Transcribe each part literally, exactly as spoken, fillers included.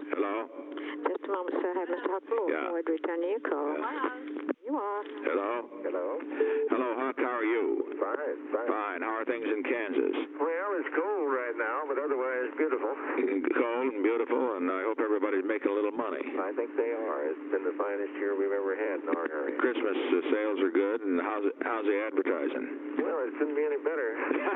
Hello? Just a moment, sir. I have Mister Huckle Yeah. Ward returning your call. Yeah. You are. Hello? Hello? Hello, Huck. How are you? Fine, fine. Fine. How are things in Kansas? Well, it's cold right now, but otherwise beautiful. Cold and beautiful, and I hope everybody's making a little money. I think they are. It's been the finest year we've ever had in our area. Christmas uh, sales are good, and how's it, how's the advertising? Well, it couldn't be any better.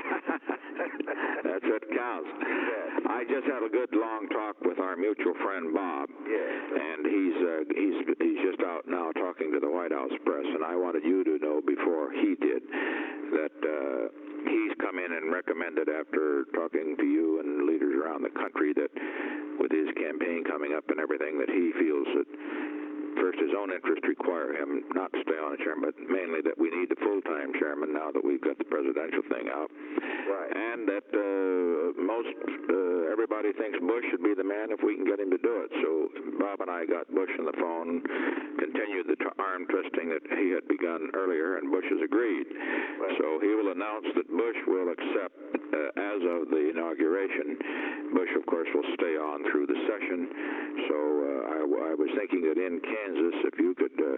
That's what counts. Yes. I just had a good long talk with our mutual friend Bob. Yes. And he's uh, he's he's just out now talking to the White House press, and I wanted you to know before he did that uh, he's come in and recommended, after talking to you and leaders around the country, that with his campaign coming up and everything, that he feels that first his own interests require him not to stay on as chairman, but mainly that we need the full-time chairman now that we've got the presidential thing out. Right. And that uh, most uh, everybody thinks Bush should be the man if we can get him to do it. So Bob and I got Bush on the phone, continued the t- arm twisting that he had begun earlier, and Bush has agreed. Right. So he will announce that Bush will accept, uh, as of the inauguration. Bush, of course, will stay on through the session. So uh, I, I was thinking that in Kansas, if you could uh,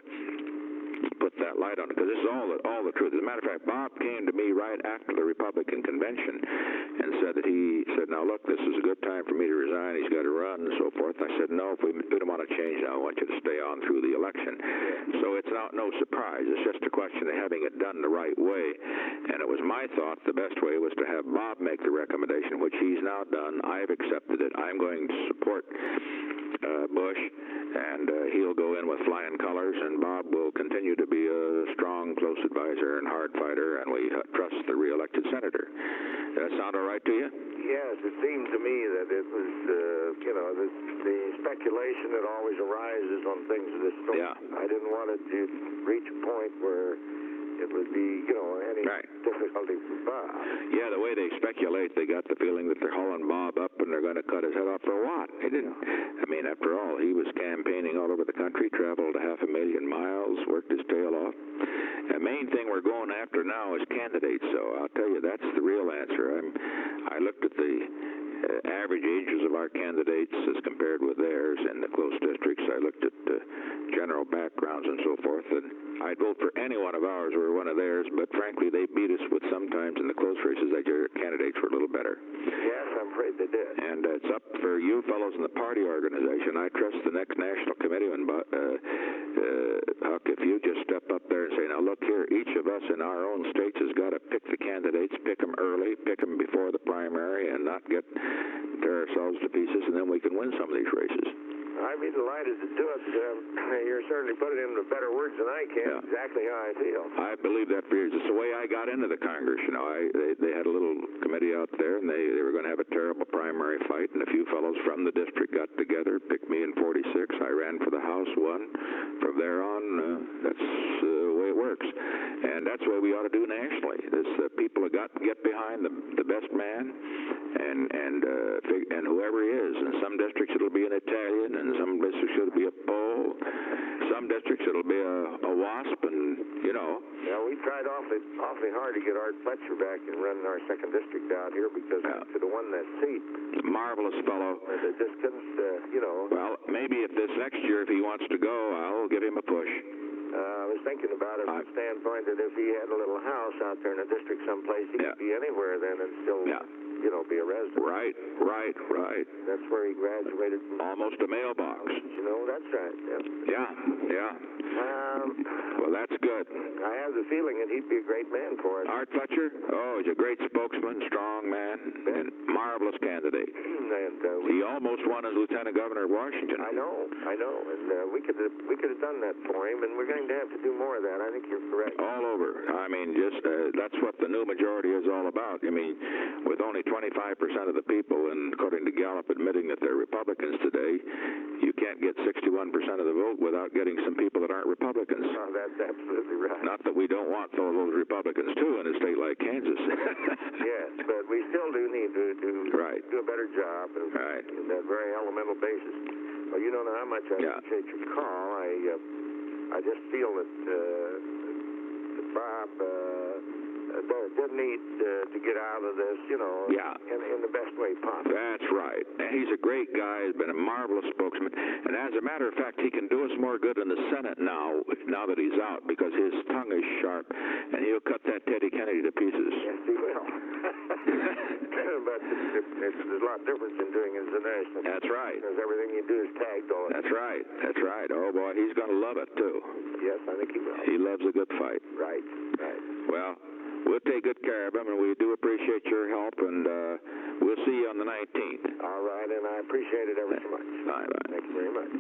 put that light on it, because this is all the, all the truth. As a matter of fact, Bob came to me right after the Republican convention and said that he said, now look, this is a good time for me to resign. He's got to run and so forth. I said, no, if we don't want to change now, I want you to stay on through the election. So it's not no surprise. It's just a question of having it done the right way. And it was my thought the best way was to have Bob make the recommendation, which he's now done. I've accepted it. I'm going to support uh, Bush, and uh, he'll go in with flying colors, and Bob will continue to be a strong, close advisor and hard fighter, and we uh, trust the re-elected senator. Does that sound all right to you? Yes, it seemed to me that it was, uh, you know, the, the speculation that always arises on things of this sort. Yeah. I didn't want it to reach a point where it would be, you know, any Right. difficulty for Bob. Yeah, the way they speculate, they got the feeling that they're hauling Bob up and they're going to cut his head off for what? They didn't. I mean, after all, he was campaigning all over the country, traveled a half a million miles, worked his tail off. The main thing we're going after now is candidates, so I'll tell you, that's the real answer. I'm, I looked at the uh, average ages of our candidates as compared with theirs in the close districts. I looked at uh, general backgrounds and so forth, and I'd vote for any one of ours or one of theirs, but frankly, they beat us with sometimes in the close races that your candidates were a little better. Yes, I'm afraid they did. And uh, it's up for you fellows in the party organization. I trust the next national committee, and uh, uh, Huck, if you just step up there and say, now look here, each of us in our own states has got to pick the candidates, pick them early, pick them before the primary, and not get tear ourselves to pieces, and then we can win some of these races. I'd be delighted to do it. Um, you're certainly putting it into better words than I can. Yeah. Exactly how I feel. I believe that for years. It's the way I got into the Congress. You know, I they, they had a little committee out there, and they, they were going to have a terrible primary fight, and a few fellows from the district got together, picked me in forty-six. I ran for the House, won. From there on, uh, that's uh, the way it works. And that's what we ought to do nationally. This uh, people have got to get behind the, the best man, and and uh, fig- and whoever he is. In some districts it'll be an Italian, and some districts it'll be a Pole. Some districts it'll be a, a WASP, and you know. Yeah, we tried awfully awfully hard to get Art Fletcher back and run our second district out here because Yeah. we could have won that seat. Marvelous fellow. But it just couldn't, uh, you know. Well, maybe if this next year, if he wants to go, I'll give him a push. Uh, I was thinking about it from I- the standpoint that if he had a little house out there in a district someplace, he Yeah. could be anywhere then and still, Yeah. you know, be a resident. Right, right, right. That's where he graduated from. Almost a mailbox. You know, that's right. Yeah. Yeah, yeah. Um, Well, that's good. I have the feeling that he'd be a great man for us. Art Fletcher? Oh, he's a great spokesman, strong man, and marvelous candidate. And uh, we, He almost won as lieutenant governor of Washington. I know, I know, and uh, we could have, we could have done that for him, and we're going to have to do more of that. I think you're correct. All over. I mean, just uh, that's what the new majority is all about. I mean, with only twenty-five percent of the people, and according to Gallup, admitting that they're Republicans today, you can't get sixty-one percent of the vote without getting some people that aren't Republicans. Oh, that's absolutely right. Not that we don't want some of those Republicans, too, in a state like Kansas. Yes, but we still do need to do, Right. do a better job of, Right. in that very elemental basis. Well, you don't know how much I Yeah. appreciate your call. I uh, I just feel that, uh, that Bob uh, they're, they're neat uh, to get out of this, you know, Yeah. in, in the best way possible. That's right. And he's a great guy. He's been a marvelous spokesman. And as a matter of fact, he can do us more good in the Senate now, now that he's out, because his tongue is sharp, and he'll cut that Teddy Kennedy to pieces. Yes, he will. But it's, it's, it's, there's a lot of difference in doing it as a nurse. That's right. Because everything you do is tagged all the time. That's right. That's right. Oh, boy, he's going to love it, too. Yes, I think he will. He loves a good fight. Right, right. Well, we'll take good care of him, and we do appreciate your help, and uh, we'll see you on the nineteenth. All right, and I appreciate it ever so much. Bye-bye. Thank you very much.